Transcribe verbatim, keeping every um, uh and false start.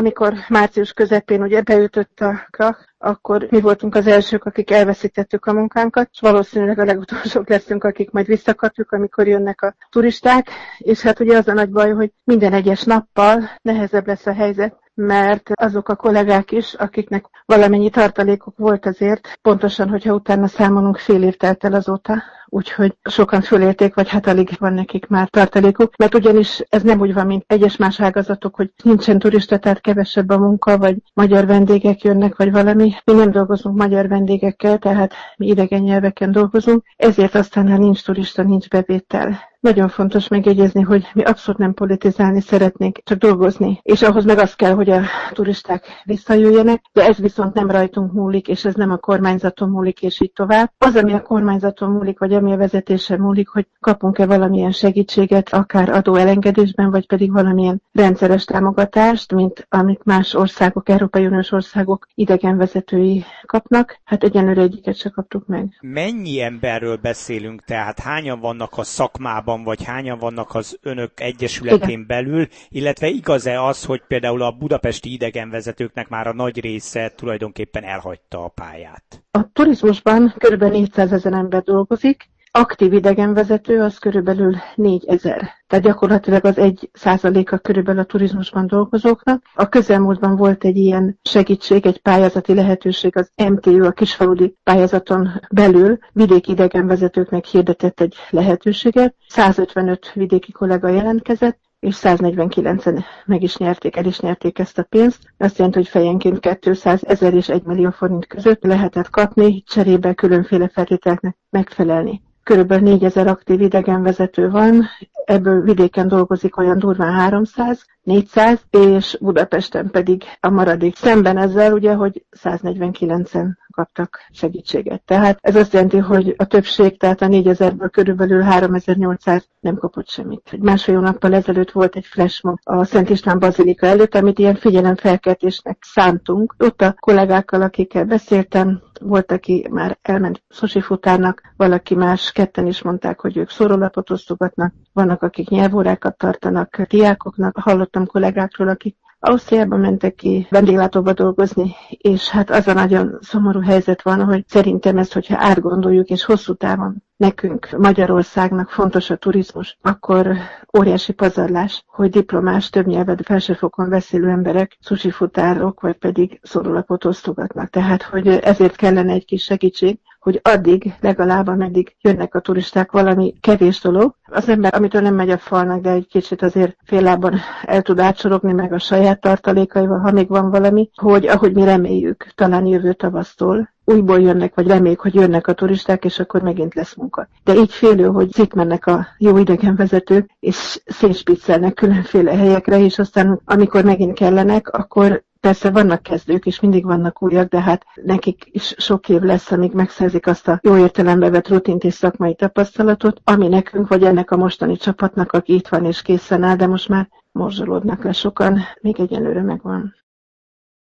amikor március közepén ugye beütött a krach, akkor mi voltunk az elsők, akik elveszítettük a munkánkat, és valószínűleg a legutolsók leszünk, akik majd visszakapjuk, amikor jönnek a turisták, és hát ugye az a nagy baj, hogy minden egyes nappal nehezebb lesz a helyzet, mert azok a kollégák is, akiknek valamennyi tartalékuk volt azért, pontosan, hogyha utána számolunk, fél év telt el azóta, úgyhogy sokan fölélték, vagy hát alig van nekik már tartalékuk, mert ugyanis ez nem úgy van, mint egyes más ágazatok, hogy nincsen turista, tehát kevesebb a munka, vagy magyar vendégek jönnek, vagy valami. Mi nem dolgozunk magyar vendégekkel, tehát mi idegen nyelveken dolgozunk, ezért aztán, ha nincs turista, nincs bevétel. Nagyon fontos megjegyezni, hogy mi abszolút nem politizálni szeretnénk, csak dolgozni. És ahhoz meg az kell, hogy a turisták visszajöjjenek, de ez viszont nem rajtunk múlik, és ez nem a kormányzaton múlik, és így tovább. Az, ami a kormányzaton múlik, vagy ami a vezetésen múlik, hogy kapunk-e valamilyen segítséget, akár adóelengedésben, vagy pedig valamilyen rendszeres támogatást, mint amit más országok, Európai Uniós országok idegenvezetői kapnak. Hát egyenlőre egyiket se kaptuk meg. Mennyi emberről beszélünk, tehát hányan vannak a szakmában, vagy hányan vannak az önök egyesületén Igen. belül, illetve igaz-e az, hogy például a budapesti idegenvezetőknek már a nagy része tulajdonképpen elhagyta a pályát? A turizmusban kb. négyszázezer ember dolgozik, aktív idegenvezető az körülbelül négyezer. Tehát gyakorlatilag az egy százaléka körülbelül a turizmusban dolgozóknak. A közelmúltban volt egy ilyen segítség, egy pályázati lehetőség, az em té u, a kisfaludi pályázaton belül vidéki idegenvezetőknek hirdetett egy lehetőséget. százötvenöt vidéki kollega jelentkezett, és száznegyvenkilencen meg is nyerték, el is nyerték ezt a pénzt. Azt jelenti, hogy fejenként kétszázezer és egy millió forint között lehetett kapni, cserébe különféle feltételeknek megfelelni. Körülbelül négyezer aktív idegenvezető van, ebből vidéken dolgozik olyan durván háromszáz, négyszáz, és Budapesten pedig a maradék. Szemben ezzel ugye, hogy száznegyvenkilencen kaptak segítséget. Tehát ez azt jelenti, hogy a többség, tehát a négyezerből körülbelül háromezer-nyolcszáz nem kapott semmit. Egy másfél hónappal ezelőtt volt egy flashmob a Szent István Bazilika előtt, amit ilyen figyelemfelkeltésnek szántunk. Ott a kollégákkal, akikkel beszéltem, volt, aki már elment sosifutárnak, valaki más, ketten is mondták, hogy ők szórólapot osztogatnak, vannak, akik nyelvórákat tartanak diákoknak. Hallottam kollégákról, akik Ausztriába mentek ki vendéglátóba dolgozni, és hát az a nagyon szomorú helyzet van, hogy szerintem ezt, hogyha átgondoljuk, és hosszú távon nekünk, Magyarországnak fontos a turizmus, akkor óriási pazarlás, hogy diplomás, több nyelvet felsőfokon beszélő emberek susifutárok, vagy pedig szórólapot osztogatnak. Tehát, hogy ezért kellene egy kis segítség, hogy addig, legalább ameddig jönnek a turisták, valami kevés dolog. Az ember, amitől nem megy a falnak, de egy kicsit azért fél lábban el tud átsorogni meg a saját tartalékaival, ha még van valami, hogy ahogy mi reméljük, talán jövő tavasztól újból jönnek, vagy reméljük, hogy jönnek a turisták, és akkor megint lesz munka. De így félő, hogy szétmennek a jó idegenvezetők, és szétspiccelnek különféle helyekre, és aztán amikor megint kellenek, akkor persze vannak kezdők, és mindig vannak újak, de hát nekik is sok év lesz, amíg megszerzik azt a jó értelembe vett rutint és szakmai tapasztalatot, ami nekünk, vagy ennek a mostani csapatnak, aki itt van és készen áll, de most már morzsolódnak le sokan, még egyenlőre megvan.